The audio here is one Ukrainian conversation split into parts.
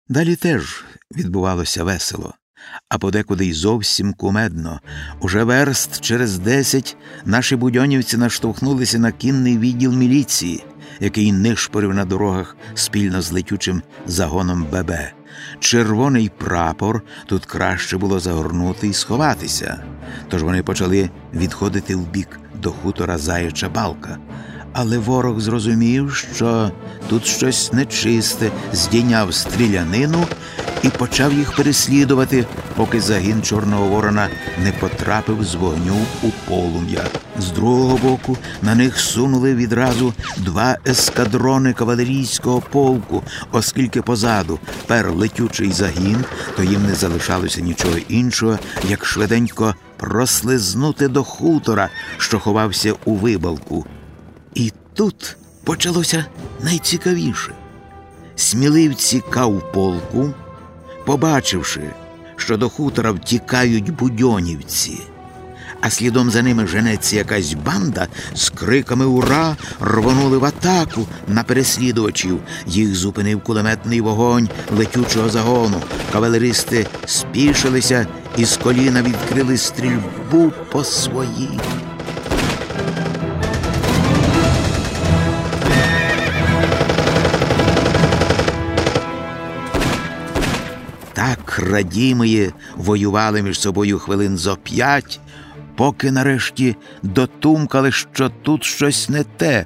Далі теж відбувалося весело, а подекуди й зовсім кумедно. Уже верст через 10 наші будьонівці наштовхнулися на кінний відділ міліції, який нишпорив на дорогах спільно з летючим загоном ББ. Червоний прапор тут краще було загорнути і сховатися. Тож вони почали відходити вбік до хутора Заяча Балка. Але ворог зрозумів, що тут щось нечисте, здійняв стрілянину і почав їх переслідувати, поки загін Чорного Ворона не потрапив з вогню у полум'я. З другого боку на них сунули відразу 2 ескадрони кавалерійського полку, оскільки позаду пер летючий загін, то їм не залишалося нічого іншого, як швиденько прослизнути до хутора, що ховався у вибалку. І тут почалося найцікавіше. Сміливці кавполку, побачивши, що до хутора втікають будьонівці, а слідом за ними женеться якась банда, з криками «Ура!» рвонули в атаку на переслідувачів. Їх зупинив кулеметний вогонь летючого загону. Кавалеристи спішилися і з коліна відкрили стрільбу по своїх. Так радімиє воювали між собою хвилин зо 5, поки нарешті дотумкали, що тут щось не те.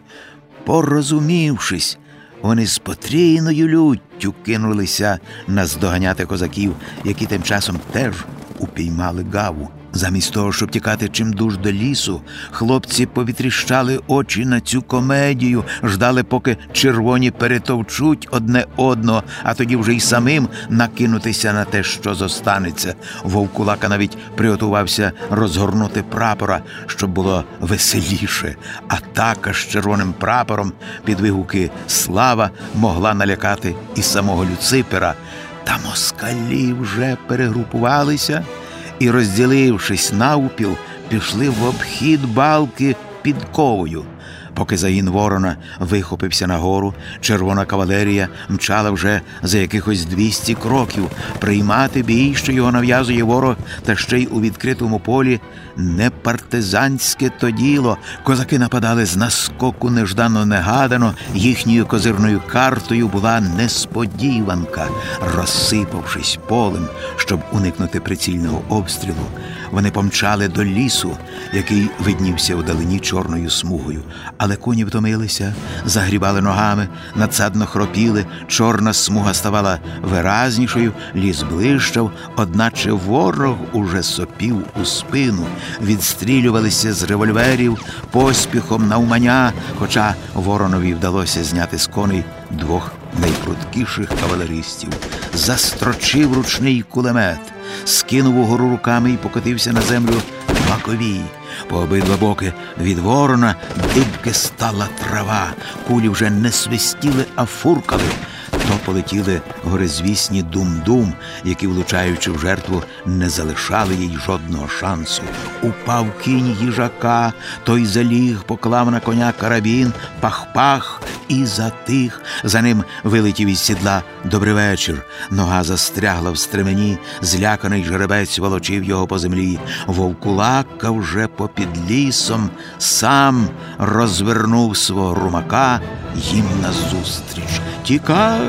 Порозумівшись, вони з потрійною люттю кинулися наздоганяти козаків, які тим часом теж упіймали гаву. Замість того, щоб тікати чимдуж до лісу, хлопці повітріщали очі на цю комедію, ждали, поки червоні перетовчуть одне одного, а тоді вже й самим накинутися на те, що зостанеться. Вовкулака навіть приготувався розгорнути прапора, щоб було веселіше. Атака з червоним прапором під вигуки «Слава» могла налякати і самого Люципера. Та москалі вже перегрупувалися і, розділившись навпіл, пішли в обхід балки під Ковою. Поки загін Ворона вихопився нагору, червона кавалерія мчала вже за якихось 200 кроків. Приймати бій, що його нав'язує ворог, та ще й у відкритому полі, не партизанське то діло. Козаки нападали з наскоку неждано-негадано. Їхньою козирною картою була несподіванка. Розсипавшись полем, щоб уникнути прицільного обстрілу, вони помчали до лісу, який виднівся вдалині чорною смугою. Але коні втомилися, загрібали ногами, надсадно хропіли, чорна смуга ставала виразнішою, ліс блищав, одначе ворог уже сопів у спину. Відстрілювалися з револьверів поспіхом навмання, хоча Воронові вдалося зняти з коней 2 найпруткіших кавалеристів. Застрочив ручний кулемет, скинув угору руками і покотився на землю Маковій. По обидва боки від Ворона дибки стала трава. Кулі вже не свистіли, а фуркали. То полетіли горизвісні дум-дум, які, влучаючи в жертву, не залишали їй жодного шансу. Упав кінь їжака, той заліг, поклав на коня карабін, пах-пах і затих. За ним вилетів із сідла «Добрий вечір». Нога застрягла в стремені, зляканий жеребець волочив його по землі. Вовкулака вже попід лісом сам розвернув свого румака їм назустріч. «Тікай!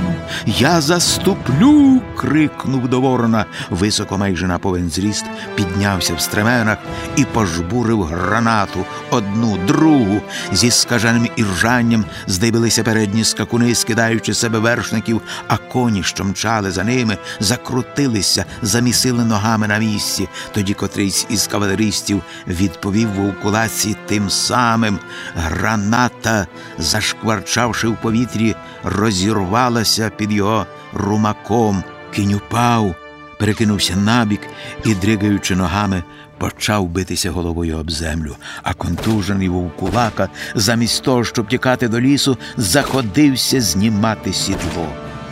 Я заступлю!» – крикнув до Ворона. Високо, майже на повен зріст, піднявся в стременах і пожбурив гранату. Одну, другу. Зі скаженим іржанням здибилися передні скакуни, скидаючи себе вершників, а коні, що мчали за ними, закрутилися, замісили ногами на місці. Тоді котрийсь із кавалеристів відповів вовкулаці тим самим. Граната, зашкварчавши в повітрі, розірвалася під його румаком. Кінь упав, перекинувся набік і, дригаючи ногами, почав битися головою об землю. А контужений вовкулака, замість того, щоб тікати до лісу, заходився знімати сідло.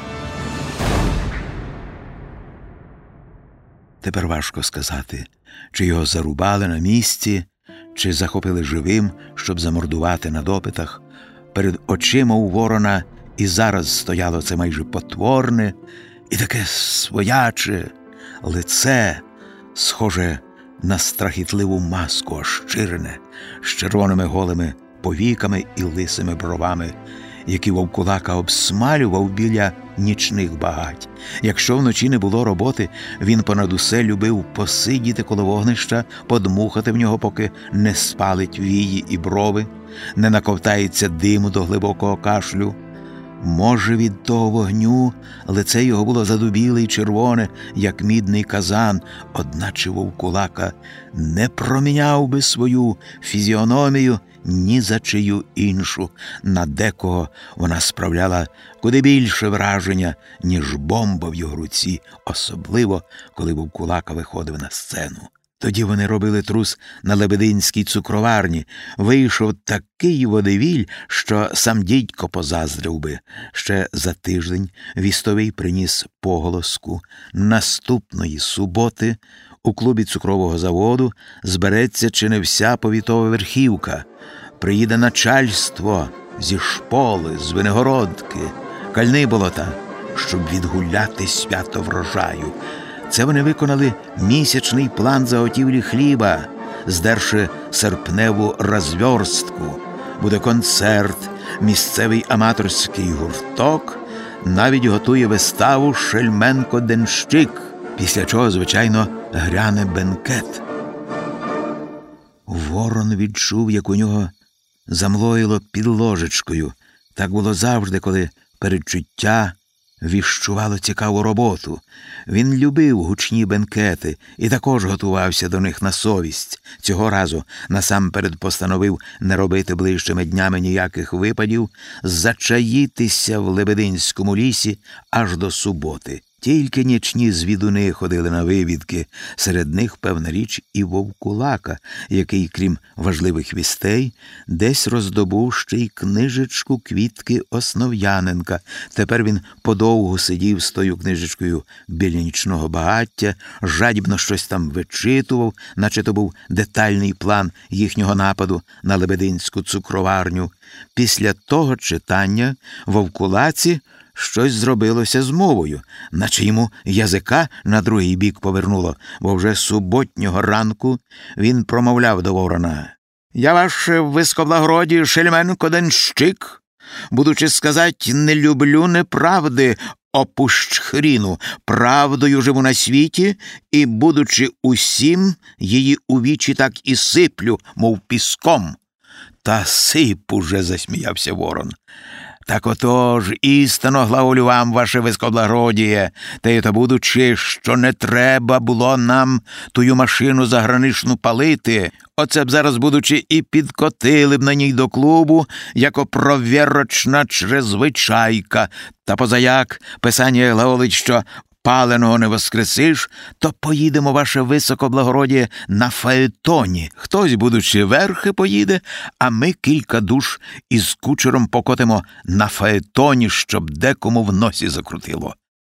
Тепер важко сказати, чи його зарубали на місці, чи захопили живим, щоб замордувати на допитах. Перед очима у Ворона і зараз стояло це майже потворне, і таке свояче лице, схоже на страхітливу маску ощирене, з червоними голими повіками і лисими бровами, які вовкулака обсмалював біля нічних багать. Якщо вночі не було роботи, він понад усе любив посидіти коло вогнища, подмухати в нього, поки не спалить вії і брови, не наковтається диму до глибокого кашлю. Може, від того вогню лице його було задубіле й червоне, як мідний казан, одначе вовкулака не проміняв би свою фізіономію ні за чию іншу. На декого вона справляла куди більше враження, ніж бомба в його руці, особливо, коли вовкулака виходив на сцену. Тоді вони робили трус на Лебединській цукроварні. Вийшов такий водевіль, що сам дідько позаздрив би. Ще за тиждень вістовий приніс поголоску. Наступної суботи у клубі цукрового заводу збереться чи не вся повітова верхівка. Приїде начальство зі Шполи, з Виногородки, Кальни болота, щоб відгуляти свято врожаю. Це вони виконали місячний план заготівлі хліба, здерши серпневу розвёрстку. Буде концерт, місцевий аматорський гурток навіть готує виставу «Шельменко-денщик», після чого, звичайно, гряне бенкет. Ворон відчув, як у нього замлоїло під ложечкою. Так було завжди, коли передчуття віщувало цікаву роботу. Він любив гучні бенкети і також готувався до них на совість. Цього разу насамперед постановив не робити ближчими днями ніяких випадів, зачаїтися в Лебединському лісі аж до суботи. Тільки нічні звідуни ходили на вивідки, серед них, певна річ, і вовкулака, який, крім важливих вістей, десь роздобув ще й книжечку Квітки Основ'яненка. Тепер він подовгу сидів з тою книжечкою біля нічного багаття, жадібно щось там вичитував, наче то був детальний план їхнього нападу на Лебединську цукроварню. Після того читання вовкулаці щось зробилося з мовою, наче йому язика на другий бік повернуло, бо вже суботнього ранку він промовляв до ворона: «Я ваше високоблагородіє Шельменко-денщик, будучи сказать, не люблю неправди, опущ хріну, правдою живу на світі, і, будучи усім, її у вічі так і сиплю, мов піском». «Та сип уже», – засміявся ворон. «Так отож, істинно глаголю вам, ваше високоблагородіє, та й то будучи, що не треба було нам тую машину заграничну палити, оце б зараз, будучи, і підкотили б на ній до клубу, яко провірочна чрезвичайка, та позаяк писання глаголить, що паленого не воскресиш, то поїдемо, ваше високоблагородіє, на фаетоні. Хтось, будучи, верхи поїде, а ми кілька душ із кучером покотимо на фаетоні, щоб декому в носі закрутило».